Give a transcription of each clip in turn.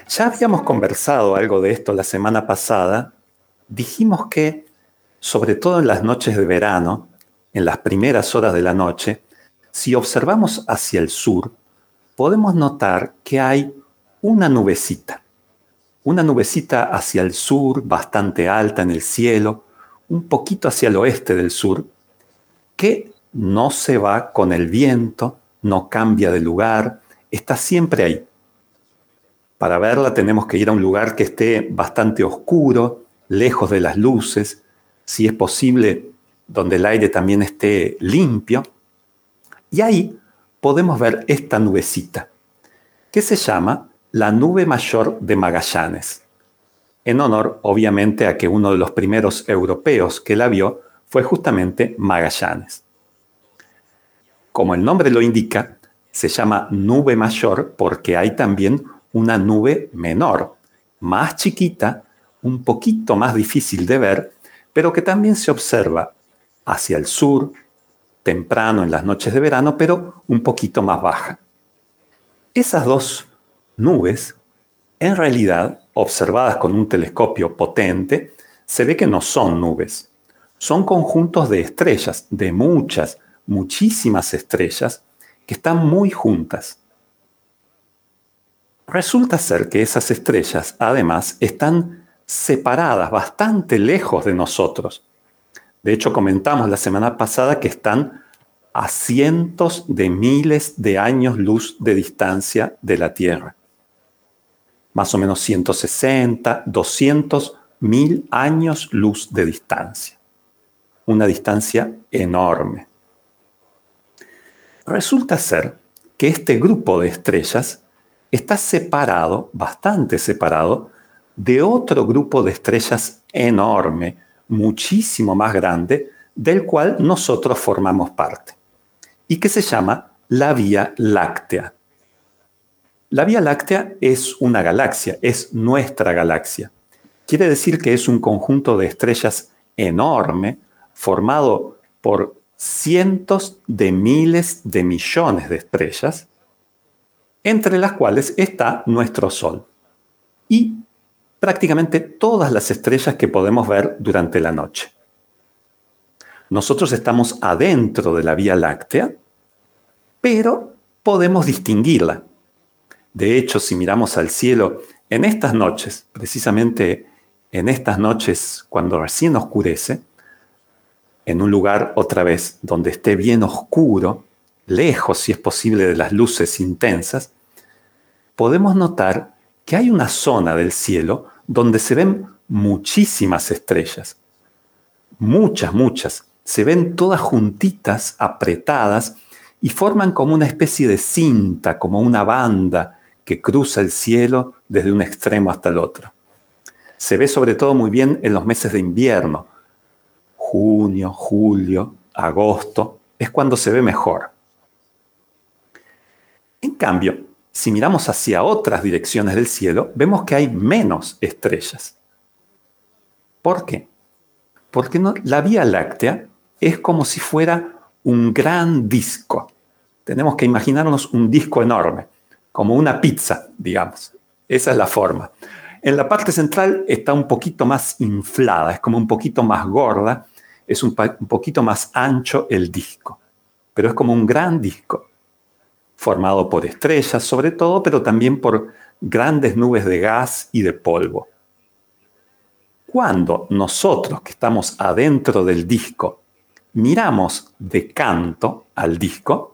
Ya habíamos conversado algo de esto la semana pasada. Dijimos que, sobre todo en las noches de verano, en las primeras horas de la noche, si observamos hacia el sur, podemos notar que hay una nubecita hacia el sur, bastante alta en el cielo, un poquito hacia el oeste del sur, que no se va con el viento, no cambia de lugar, está siempre ahí. Para verla tenemos que ir a un lugar que esté bastante oscuro, lejos de las luces, si es posible, donde el aire también esté limpio. Y ahí podemos ver esta nubecita, que se llama la nube mayor de Magallanes, en honor, obviamente, a que uno de los primeros europeos que la vio fue justamente Magallanes. Como el nombre lo indica, se llama nube mayor porque hay también una nube menor, más chiquita, un poquito más difícil de ver, pero que también se observa hacia el sur, temprano en las noches de verano, pero un poquito más baja. Esas dos nubes, en realidad, observadas con un telescopio potente, se ve que no son nubes, son conjuntos de estrellas, de muchísimas estrellas, que están muy juntas. Resulta ser que esas estrellas, además, están separadas bastante lejos de nosotros. De hecho, comentamos la semana pasada que están a cientos de miles de años luz de distancia de la Tierra. Más o menos 160, 200.000 años luz de distancia. Una distancia enorme. Resulta ser que este grupo de estrellas está separado, bastante separado, de otro grupo de estrellas enorme, muchísimo más grande, del cual nosotros formamos parte, y que se llama la Vía Láctea. La Vía Láctea es una galaxia, es nuestra galaxia. Quiere decir que es un conjunto de estrellas enorme, formado por cientos de miles de millones de estrellas, entre las cuales está nuestro Sol y prácticamente todas las estrellas que podemos ver durante la noche. Nosotros estamos adentro de la Vía Láctea, pero podemos distinguirla. De hecho, si miramos al cielo en estas noches, precisamente en estas noches cuando recién oscurece, en un lugar otra vez donde esté bien oscuro, lejos si es posible de las luces intensas, podemos notar que hay una zona del cielo donde se ven muchísimas estrellas. Muchas. Se ven todas juntitas, apretadas, y forman como una especie de cinta, como una banda que cruza el cielo desde un extremo hasta el otro. Se ve sobre todo muy bien en los meses de invierno. Junio, julio, agosto, es cuando se ve mejor. En cambio, si miramos hacia otras direcciones del cielo, vemos que hay menos estrellas. ¿Por qué? Porque la Vía Láctea es como si fuera un gran disco. Tenemos que imaginarnos un disco enorme, como una pizza, digamos. Esa es la forma. En la parte central está un poquito más inflada, es como un poquito más gorda, es un poquito más ancho el disco, pero es como un gran disco, formado por estrellas sobre todo, pero también por grandes nubes de gas y de polvo. Cuando nosotros que estamos adentro del disco miramos de canto al disco,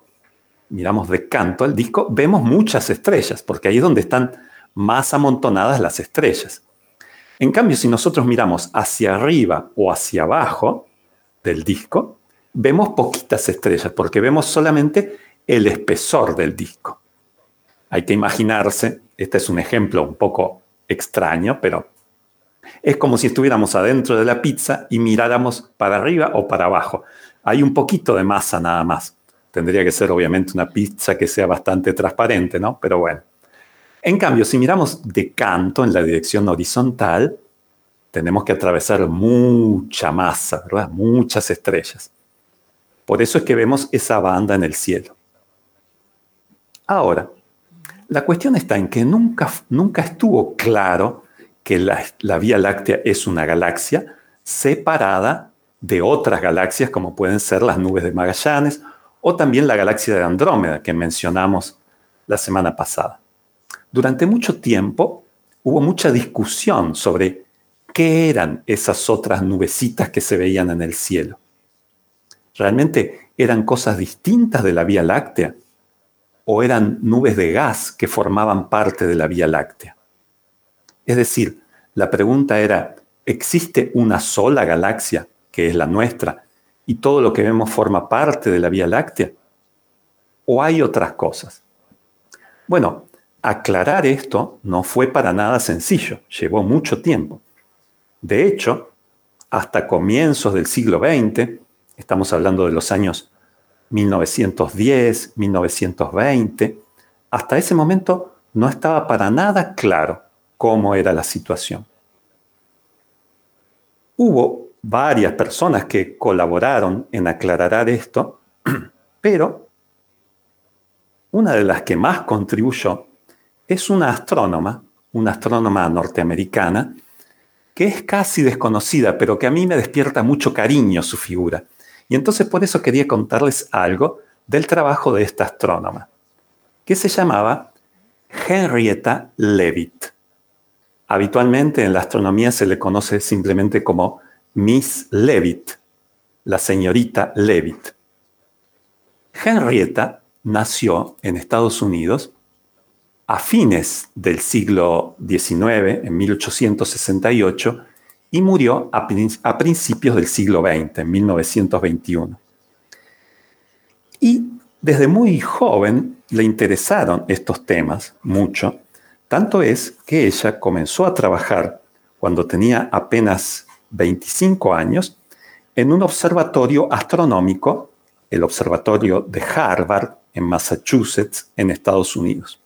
vemos muchas estrellas, porque ahí es donde están más amontonadas las estrellas. En cambio, si nosotros miramos hacia arriba o hacia abajo del disco, vemos poquitas estrellas, porque vemos solamente el espesor del disco. Hay que imaginarse, este es un ejemplo un poco extraño, pero es como si estuviéramos adentro de la pizza y miráramos para arriba o para abajo. Hay un poquito de masa nada más. Tendría que ser obviamente una pizza que sea bastante transparente, ¿no? Pero bueno. En cambio, si miramos de canto en la dirección horizontal, tenemos que atravesar mucha masa, ¿verdad? Muchas estrellas. Por eso es que vemos esa banda en el cielo. Ahora, La cuestión está en que nunca estuvo claro que la Vía Láctea es una galaxia separada de otras galaxias como pueden ser las nubes de Magallanes o también la galaxia de Andrómeda que mencionamos la semana pasada. Durante mucho tiempo hubo mucha discusión sobre qué eran esas otras nubecitas que se veían en el cielo. ¿Realmente eran cosas distintas de la Vía Láctea? ¿O eran nubes de gas que formaban parte de la Vía Láctea? Es decir, la pregunta era, ¿existe una sola galaxia, que es la nuestra, y todo lo que vemos forma parte de la Vía Láctea? ¿O hay otras cosas? Bueno, aclarar esto no fue para nada sencillo, llevó mucho tiempo. De hecho, hasta comienzos del siglo XX, estamos hablando de los años 1910, 1920, hasta ese momento no estaba para nada claro cómo era la situación. Hubo varias personas que colaboraron en aclarar esto, pero una de las que más contribuyó es una astrónoma norteamericana, que es casi desconocida, pero que a mí me despierta mucho cariño su figura. Y entonces por eso quería contarles algo del trabajo de esta astrónoma, que se llamaba Henrietta Leavitt. Habitualmente en la astronomía se le conoce simplemente como Miss Leavitt, la señorita Leavitt. Henrietta nació en Estados Unidos a fines del siglo XIX, en 1868, y murió a principios del siglo XX, en 1921. Y desde muy joven le interesaron estos temas mucho, tanto es que ella comenzó a trabajar cuando tenía apenas 25 años en un observatorio astronómico, el observatorio de Harvard, en Massachusetts, en Estados Unidos.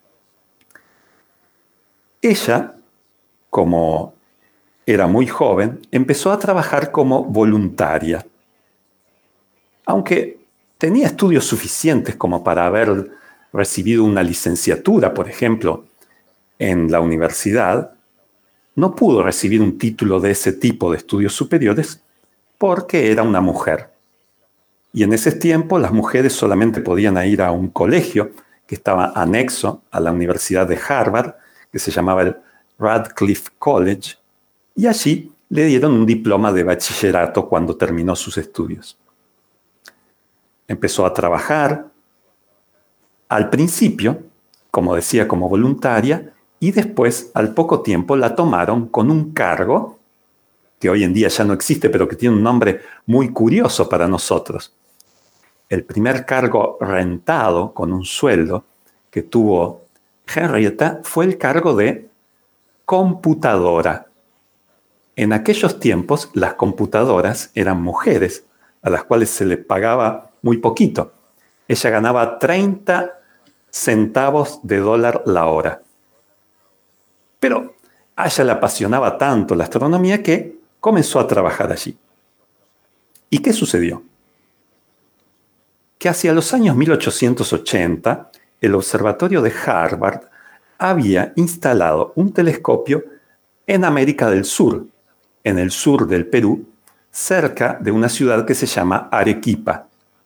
Ella, como era muy joven, empezó a trabajar como voluntaria. Aunque tenía estudios suficientes como para haber recibido una licenciatura, por ejemplo, en la universidad, no pudo recibir un título de ese tipo de estudios superiores porque era una mujer. Y en ese tiempo las mujeres solamente podían ir a un colegio que estaba anexo a la Universidad de Harvard, que se llamaba el Radcliffe College, y allí le dieron un diploma de bachillerato cuando terminó sus estudios. Empezó a trabajar, al principio, como decía, como voluntaria, y después, al poco tiempo, la tomaron con un cargo que hoy en día ya no existe, pero que tiene un nombre muy curioso para nosotros. El primer cargo rentado con un sueldo que tuvo Henrietta fue el cargo de computadora. En aquellos tiempos, las computadoras eran mujeres, a las cuales se les pagaba muy poquito. Ella ganaba 30 centavos de dólar la hora. Pero a ella le apasionaba tanto la astronomía que comenzó a trabajar allí. ¿Y qué sucedió? Que hacia los años 1880, el observatorio de Harvard había instalado un telescopio en América del Sur, en el sur del Perú, cerca de una ciudad que se llama Arequipa.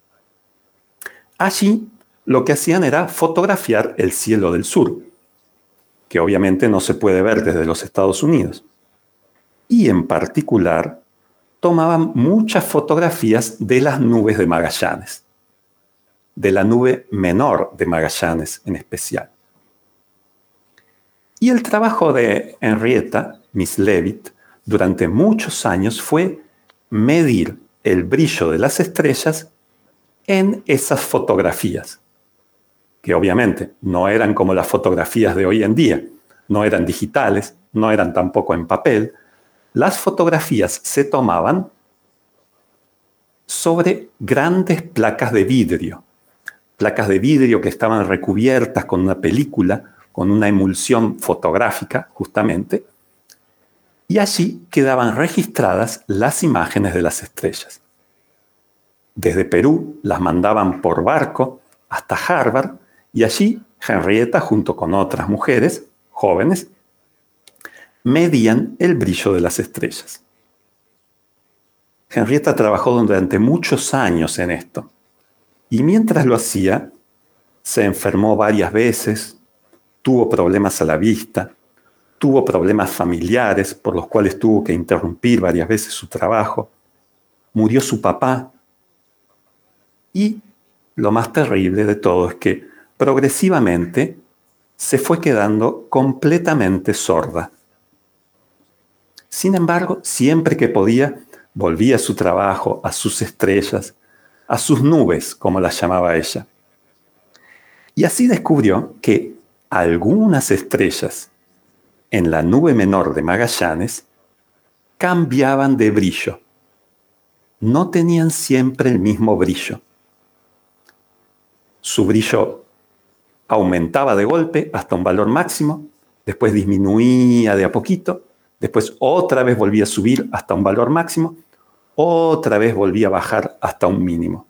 Allí lo que hacían era fotografiar el cielo del sur, que obviamente no se puede ver desde los Estados Unidos. Y en particular, tomaban muchas fotografías de las nubes de Magallanes, de la nube menor de Magallanes en especial. Y el trabajo de Henrietta, Miss Leavitt, durante muchos años fue medir el brillo de las estrellas en esas fotografías, que obviamente no eran como las fotografías de hoy en día, no eran digitales, no eran tampoco en papel. Las fotografías se tomaban sobre grandes placas de vidrio que estaban recubiertas con una película, con una emulsión fotográfica justamente, y allí quedaban registradas las imágenes de las estrellas. Desde Perú las mandaban por barco hasta Harvard y allí Henrietta, junto con otras mujeres jóvenes, medían el brillo de las estrellas. Henrietta trabajó durante muchos años en esto, y mientras lo hacía, se enfermó varias veces, tuvo problemas a la vista, tuvo problemas familiares por los cuales tuvo que interrumpir varias veces su trabajo, murió su papá, y lo más terrible de todo es que progresivamente se fue quedando completamente sorda. Sin embargo, siempre que podía, volvía a su trabajo, a sus estrellas, a sus nubes, como las llamaba ella. Y así descubrió que algunas estrellas en la nube menor de Magallanes cambiaban de brillo. No tenían siempre el mismo brillo. Su brillo aumentaba de golpe hasta un valor máximo, después disminuía de a poquito, después otra vez volvía a subir hasta un valor máximo, otra vez volvía a bajar hasta un mínimo.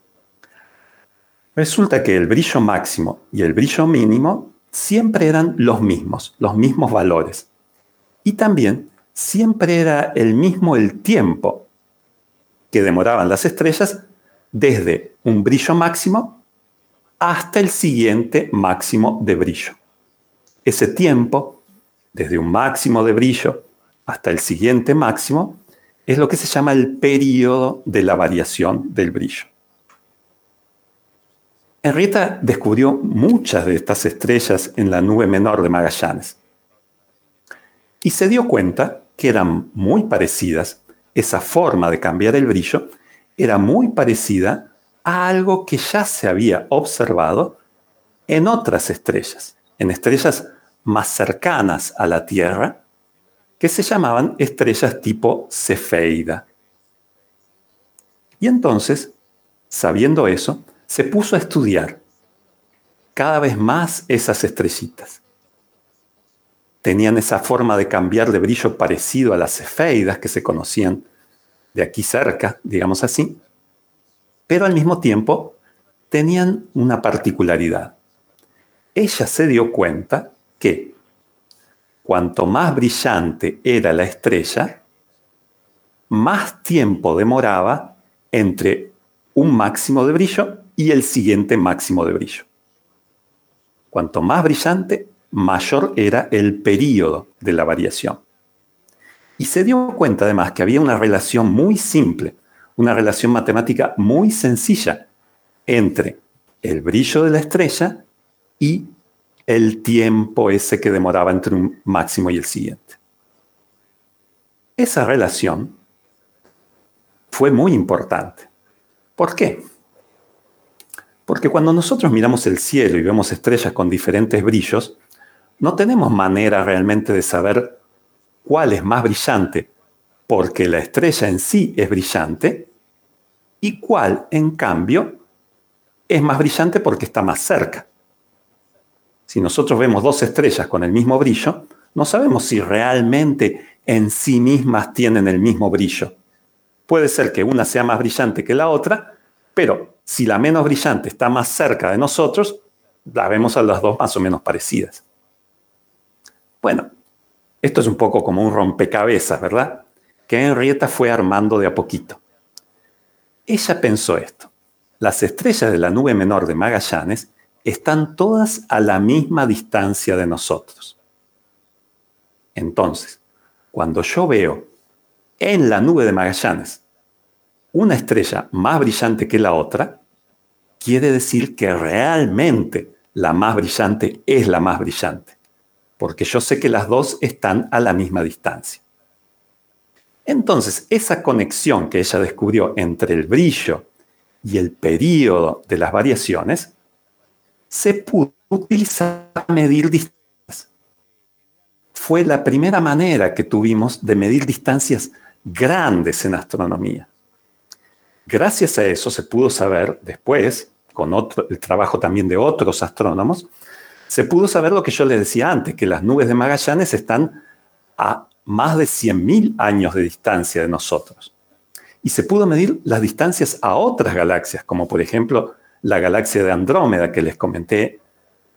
Resulta que el brillo máximo y el brillo mínimo siempre eran los mismos valores. Y también siempre era el mismo el tiempo que demoraban las estrellas desde un brillo máximo hasta el siguiente máximo de brillo. Ese tiempo, desde un máximo de brillo hasta el siguiente máximo, es lo que se llama el período de la variación del brillo. Henrietta descubrió muchas de estas estrellas en la nube menor de Magallanes y se dio cuenta que eran muy parecidas, esa forma de cambiar el brillo era muy parecida a algo que ya se había observado en otras estrellas, en estrellas más cercanas a la Tierra, que se llamaban estrellas tipo Cefeida. Y entonces, sabiendo eso, se puso a estudiar cada vez más esas estrellitas. Tenían esa forma de cambiar de brillo parecido a las cefeidas que se conocían de aquí cerca, digamos así, pero al mismo tiempo tenían una particularidad. Ella se dio cuenta que cuanto más brillante era la estrella, más tiempo demoraba entre un máximo de brillo y el siguiente máximo de brillo. Cuanto más brillante, mayor era el período de la variación. Y se dio cuenta además que había una relación muy simple, una relación matemática muy sencilla entre el brillo de la estrella y el tiempo ese que demoraba entre un máximo y el siguiente. Esa relación fue muy importante. ¿Por qué? Porque cuando nosotros miramos el cielo y vemos estrellas con diferentes brillos, no tenemos manera realmente de saber cuál es más brillante, porque la estrella en sí es brillante, y cuál, en cambio, es más brillante porque está más cerca. Si nosotros vemos dos estrellas con el mismo brillo, no sabemos si realmente en sí mismas tienen el mismo brillo. Puede ser que una sea más brillante que la otra, pero si la menos brillante está más cerca de nosotros, la vemos a las dos más o menos parecidas. Bueno, esto es un poco como un rompecabezas, ¿verdad? Que Henrietta fue armando de a poquito. Ella pensó esto: las estrellas de la nube menor de Magallanes están todas a la misma distancia de nosotros. Entonces, cuando yo veo en la nube de Magallanes una estrella más brillante que la otra, quiere decir que realmente la más brillante es la más brillante, porque yo sé que las dos están a la misma distancia. Entonces, esa conexión que ella descubrió entre el brillo y el período de las variaciones se pudo utilizar para medir distancias. Fue la primera manera que tuvimos de medir distancias grandes en astronomía. Gracias a eso se pudo saber después, con el trabajo también de otros astrónomos, se pudo saber lo que yo les decía antes, que las nubes de Magallanes están a más de 100.000 años de distancia de nosotros. Y se pudo medir las distancias a otras galaxias, como por ejemplo la galaxia de Andrómeda que les comenté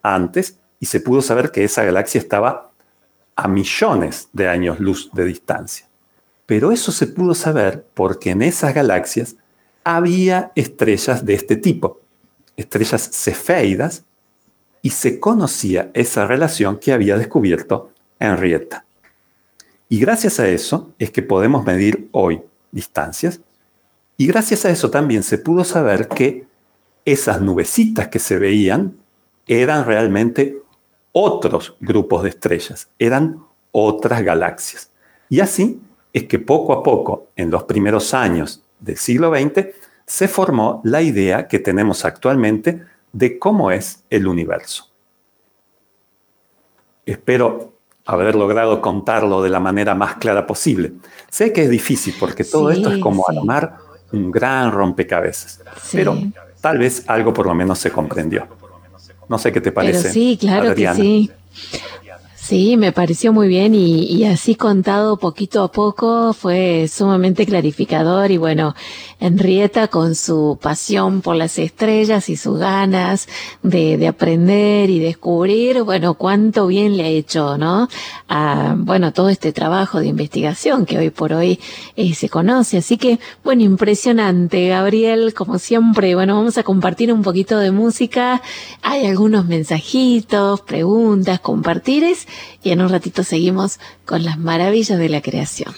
antes y se pudo saber que esa galaxia estaba a millones de años luz de distancia. Pero eso se pudo saber porque en esas galaxias había estrellas de este tipo, estrellas cefeidas, y se conocía esa relación que había descubierto Henrietta. Y gracias a eso es que podemos medir hoy distancias, y gracias a eso también se pudo saber que esas nubecitas que se veían eran realmente otros grupos de estrellas, eran otras galaxias. Y así es que poco a poco, en los primeros años del siglo XX, se formó la idea que tenemos actualmente de cómo es el universo. Espero haber logrado contarlo de la manera más clara posible. Sé que es difícil porque todo esto es como armar un gran rompecabezas, pero tal vez algo por lo menos se comprendió. No sé qué te parece, pero sí, claro, Adriana. Que sí. Sí, me pareció muy bien y así contado poquito a poco fue sumamente clarificador y bueno, Henrietta con su pasión por las estrellas y sus ganas de aprender y descubrir, bueno, cuánto bien le ha hecho, ¿no? Bueno, todo este trabajo de investigación que hoy por hoy se conoce. Así que, bueno, impresionante, Gabriel, como siempre. Bueno, vamos a compartir un poquito de música. Hay algunos mensajitos, preguntas, compartires. Y en un ratito seguimos con las maravillas de la creación.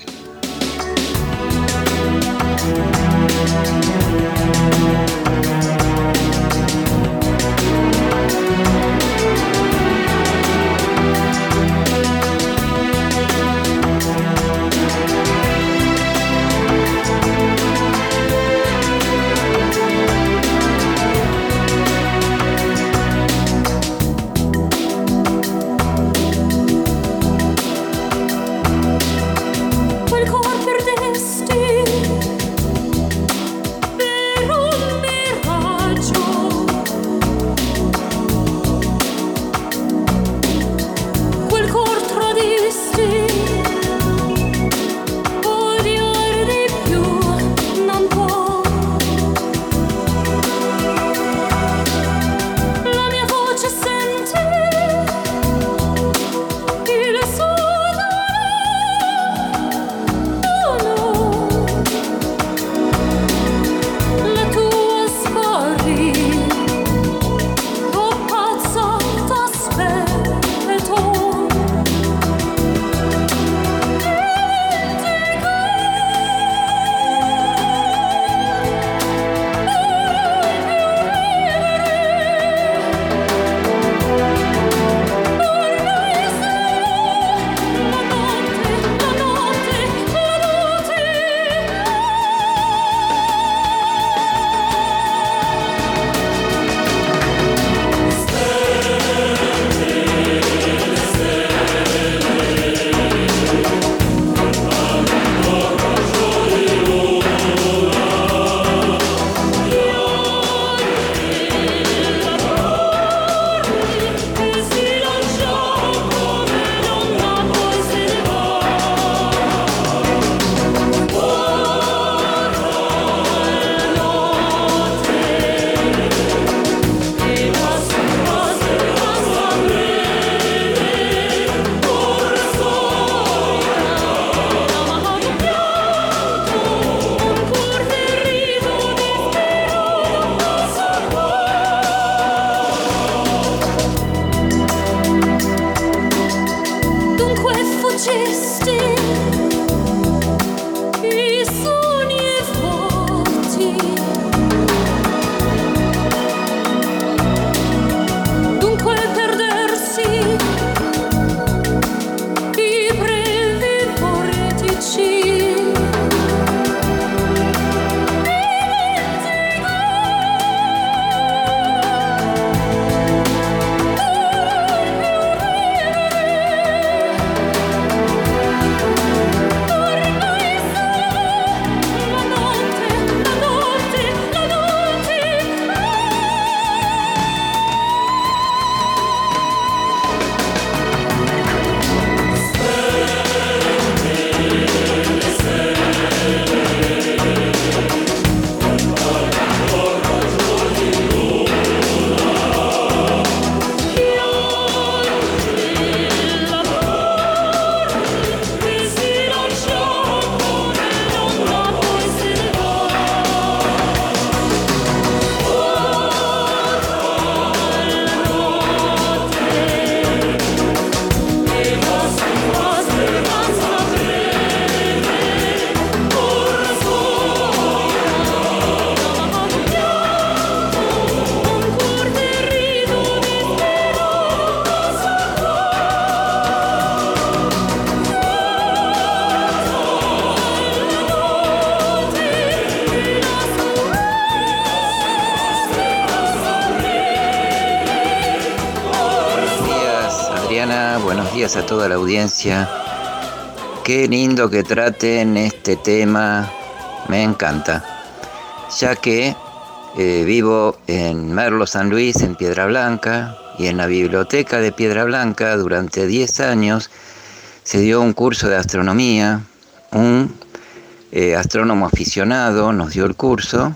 gracias a toda la audiencia. Qué lindo que traten este tema, me encanta, ya que vivo en Merlo, San Luis, en Piedra Blanca, y en la biblioteca de Piedra Blanca durante 10 años se dio un curso de astronomía. Un astrónomo aficionado nos dio el curso,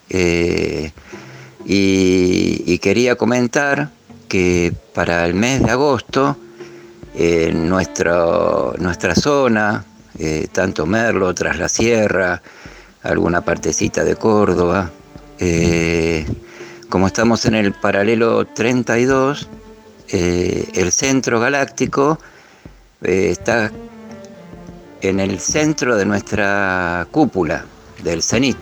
y quería comentar que para el mes de agosto en nuestra zona, tanto Merlo, Tras la Sierra, alguna partecita de Córdoba, como estamos en el paralelo 32, el centro galáctico está en el centro de nuestra cúpula, del cenit.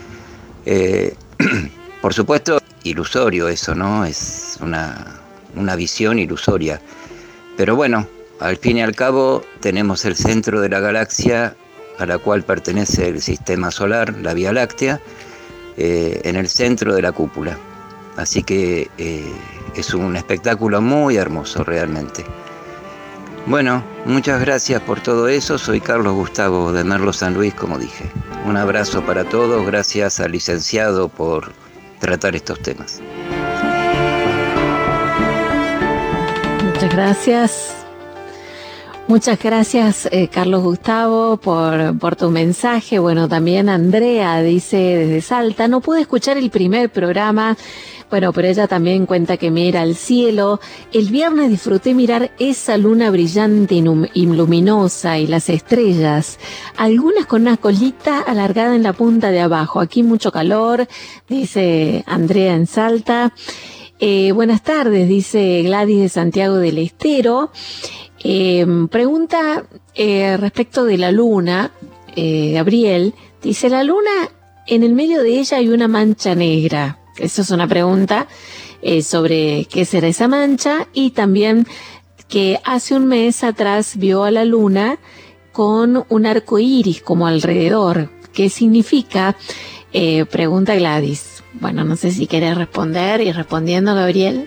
Por supuesto, ilusorio eso, ¿no? Es una visión ilusoria. Pero bueno, al fin y al cabo tenemos el centro de la galaxia a la cual pertenece el sistema solar, la Vía Láctea, en el centro de la cúpula. Así que es un espectáculo muy hermoso realmente. Bueno, muchas gracias por todo eso. Soy Carlos Gustavo de Merlo, San Luis, como dije. Un abrazo para todos. Gracias al licenciado por tratar estos temas. Muchas gracias. Muchas gracias, Carlos Gustavo, por tu mensaje. Bueno, también Andrea dice desde Salta, no pude escuchar el primer programa, bueno, pero ella también cuenta que mira al cielo. El viernes disfruté mirar esa luna brillante y luminosa y las estrellas, algunas con una colita alargada en la punta de abajo. Aquí mucho calor, dice Andrea en Salta. Buenas tardes, dice Gladys de Santiago del Estero. Pregunta respecto de la luna, Gabriel, dice, la luna, en el medio de ella hay una mancha negra. Eso es una pregunta sobre qué será esa mancha, y también que hace un mes atrás vio a la luna con un arco iris como alrededor. ¿Qué significa? Pregunta Gladys. Bueno, no sé si querés responder, y respondiendo, Gabriel.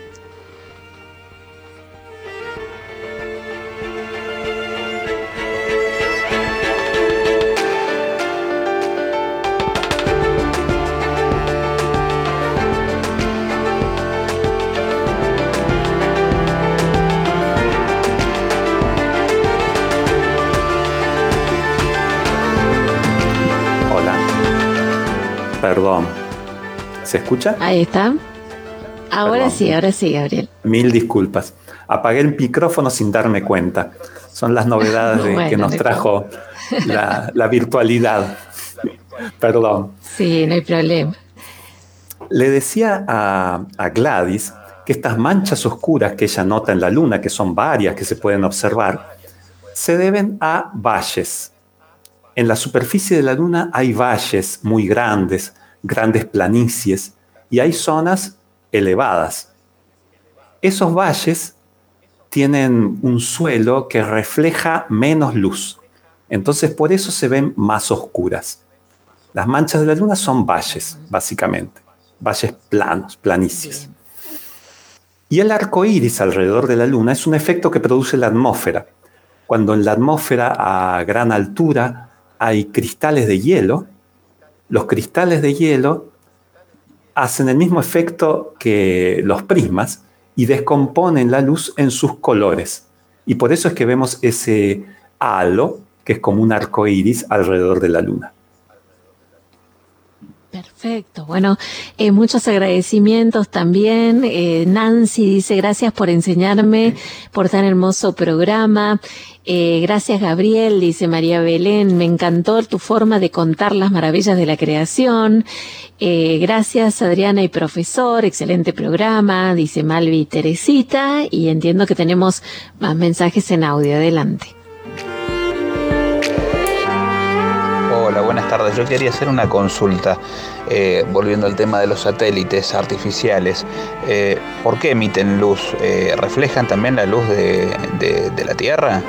Perdón. ¿Se escucha? Ahí está. Ahora sí, Gabriel. Mil disculpas. Apagué el micrófono sin darme cuenta. Son las novedades que nos trajo la virtualidad. Perdón. Sí, no hay problema. Le decía a Gladys que estas manchas oscuras que ella nota en la luna, que son varias que se pueden observar, se deben a valles. En la superficie de la luna hay valles muy grandes, grandes planicies, y hay zonas elevadas. Esos valles tienen un suelo que refleja menos luz, entonces por eso se ven más oscuras. Las manchas de la luna son valles, básicamente, valles planos, planicies. Y el arco iris alrededor de la luna es un efecto que produce la atmósfera. Cuando en la atmósfera a gran altura hay cristales de hielo, los cristales de hielo hacen el mismo efecto que los prismas y descomponen la luz en sus colores. Y por eso es que vemos ese halo, que es como un arco iris alrededor de la luna. Perfecto. Bueno, muchos agradecimientos también. Nancy dice, gracias por enseñarme, por tan hermoso programa. Gracias, Gabriel, dice María Belén, me encantó tu forma de contar las maravillas de la creación. Gracias, Adriana y profesor, excelente programa, dice Malvi Teresita, y entiendo que tenemos más mensajes en audio. Adelante. Hola, buenas tardes. Yo quería hacer una consulta, volviendo al tema de los satélites artificiales. ¿Por qué emiten luz? ¿Reflejan también la luz de la Tierra?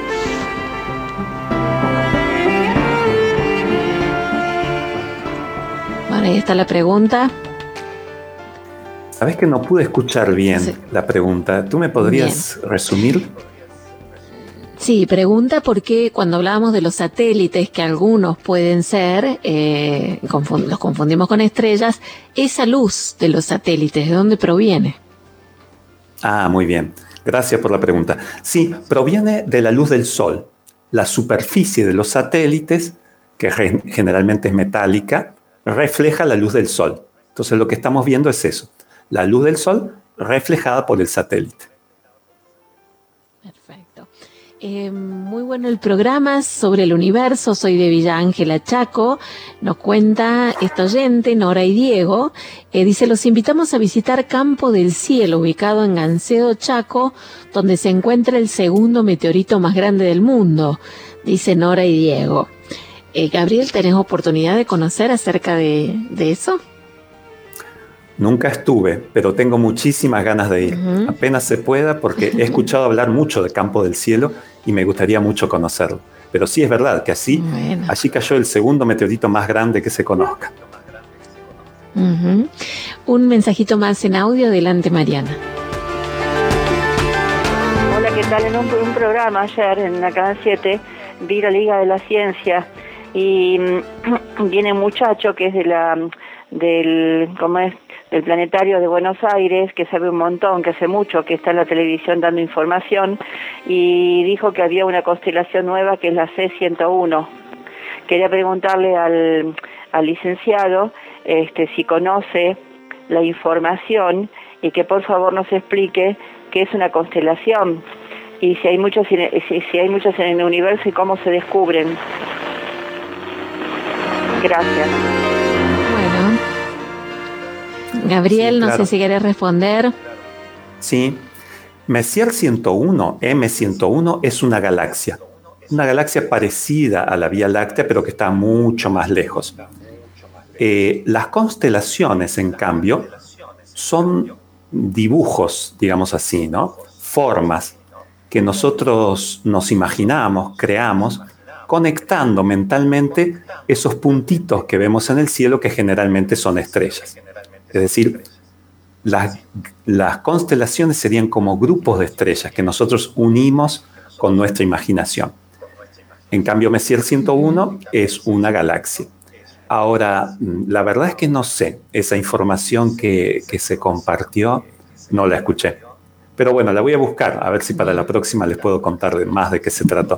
Bueno, ahí está la pregunta. Sabes que no pude escuchar bien la pregunta. ¿Tú me podrías resumir? Sí, pregunta por qué cuando hablábamos de los satélites, que algunos pueden ser, los confundimos con estrellas, esa luz de los satélites, ¿de dónde proviene? Ah, muy bien. Gracias por la pregunta. Sí, proviene de la luz del Sol. La superficie de los satélites, que generalmente es metálica, refleja la luz del Sol. Entonces lo que estamos viendo es eso, la luz del Sol reflejada por el satélite. Perfecto. Muy bueno el programa sobre el universo. Soy de Villa Ángela, Chaco. Nos cuenta esta oyente, Nora y Diego. Dice, los invitamos a visitar Campo del Cielo, ubicado en Gancedo, Chaco, donde se encuentra el segundo meteorito más grande del mundo. Dice Nora y Diego. Gabriel, ¿tenés oportunidad de conocer acerca de eso? Nunca estuve, pero tengo muchísimas ganas de ir. Apenas se pueda, porque he escuchado hablar mucho de Campo del Cielo y me gustaría mucho conocerlo. Pero sí es verdad que allí cayó el segundo meteorito más grande que se conozca. Un mensajito más en audio. Adelante, Mariana. Hola, ¿qué tal? En un programa ayer en la Canal 7 vi la Liga de la Ciencia y viene un muchacho que es del planetario de Buenos Aires, que sabe un montón, que hace mucho que está en la televisión dando información, y dijo que había una constelación nueva que es la C101. Quería preguntarle al licenciado si conoce la información y que por favor nos explique qué es una constelación y si hay muchos en el universo y cómo se descubren. Gracias. Bueno, Gabriel, sí, claro. No sé si querés responder. Sí, Messier 101, M101, es una galaxia parecida a la Vía Láctea, pero que está mucho más lejos. Las constelaciones, en cambio, son dibujos, digamos así, ¿no? Formas que nosotros nos imaginamos, creamos, conectando mentalmente esos puntitos que vemos en el cielo que generalmente son estrellas. Es decir, las constelaciones serían como grupos de estrellas que nosotros unimos con nuestra imaginación. En cambio, Messier 101 es una galaxia. Ahora, la verdad es que no sé, esa información que se compartió, no la escuché. Pero bueno, la voy a buscar, a ver si para la próxima les puedo contar más de qué se trató.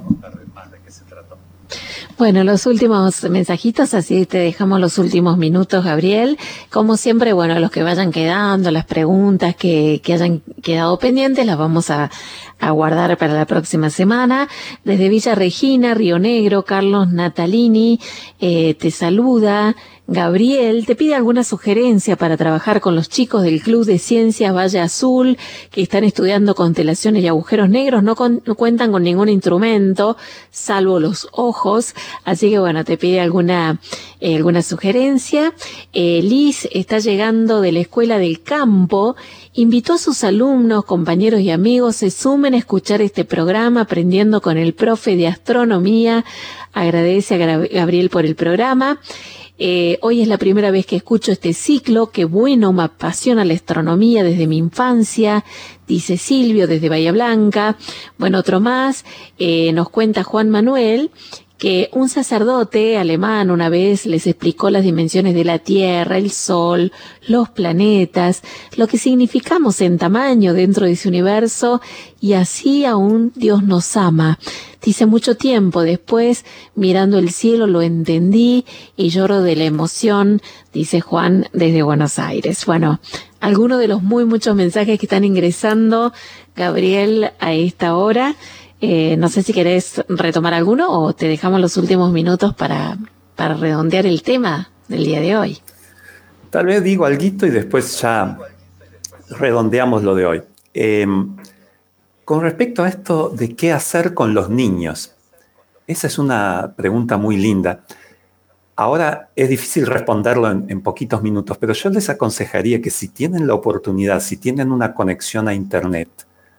Bueno, los últimos mensajitos, así te dejamos los últimos minutos, Gabriel. Como siempre, bueno, los que vayan quedando, las preguntas que hayan quedado pendientes, las vamos a guardar para la próxima semana. Desde Villa Regina, Río Negro, Carlos Natalini te saluda. Gabriel te pide alguna sugerencia para trabajar con los chicos del Club de Ciencias Valle Azul que están estudiando constelaciones y agujeros negros. No cuentan con ningún instrumento salvo los ojos, así que bueno, te pide alguna sugerencia. Liz está llegando de la Escuela del Campo, invitó a sus alumnos, compañeros y amigos se sumen a escuchar este programa Aprendiendo con el Profe de Astronomía. Agradece a Gabriel por el programa. Hoy es la primera vez que escucho este ciclo, qué bueno, me apasiona la astronomía desde mi infancia, dice Silvio desde Bahía Blanca. Bueno, otro más, nos cuenta Juan Manuel que un sacerdote alemán una vez les explicó las dimensiones de la Tierra, el Sol, los planetas, lo que significamos en tamaño dentro de ese universo, y así aún Dios nos ama. Dice, mucho tiempo después, mirando el cielo, lo entendí y lloro de la emoción, dice Juan desde Buenos Aires. Bueno, algunos de los muchos mensajes que están ingresando, Gabriel, a esta hora. No sé si querés retomar alguno o te dejamos los últimos minutos para redondear el tema del día de hoy. Tal vez digo alguito y después ya redondeamos lo de hoy. Con respecto a esto de qué hacer con los niños, esa es una pregunta muy linda. Ahora es difícil responderlo en poquitos minutos, pero yo les aconsejaría que si tienen la oportunidad, si tienen una conexión a Internet,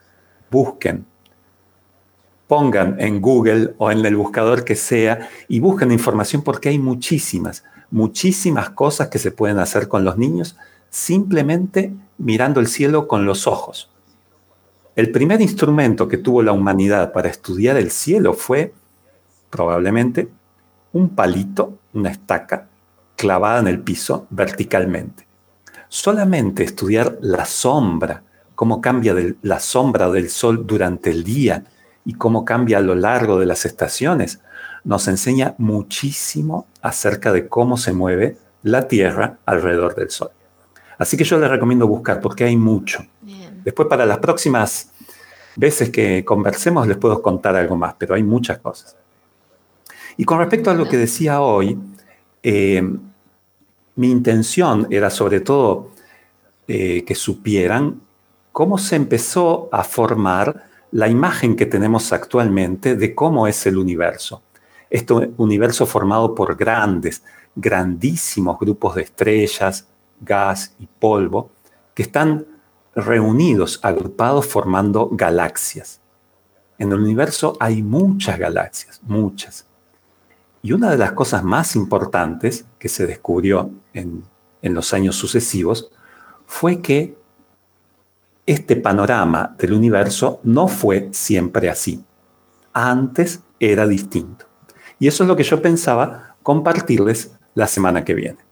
pongan en Google o en el buscador que sea y busquen información porque hay muchísimas cosas que se pueden hacer con los niños simplemente mirando el cielo con los ojos. el primer instrumento que tuvo la humanidad para estudiar el cielo fue probablemente un palito, una estaca, clavada en el piso verticalmente. Solamente estudiar la sombra, cómo cambia la sombra del sol durante el día y cómo cambia a lo largo de las estaciones, nos enseña muchísimo acerca de cómo se mueve la Tierra alrededor del sol. Así que yo les recomiendo buscar, porque hay mucho. Bien. Después, para las próximas veces que conversemos, les puedo contar algo más, pero hay muchas cosas. Y con respecto a lo que decía hoy, mi intención era sobre todo que supieran cómo se empezó a formar la imagen que tenemos actualmente de cómo es el universo. Este universo formado por grandísimos grupos de estrellas, gas y polvo, que están reunidos, agrupados, formando galaxias. En el universo hay muchas galaxias, muchas. Y una de las cosas más importantes que se descubrió en los años sucesivos fue que este panorama del universo no fue siempre así. Antes era distinto. Y eso es lo que yo pensaba compartirles la semana que viene.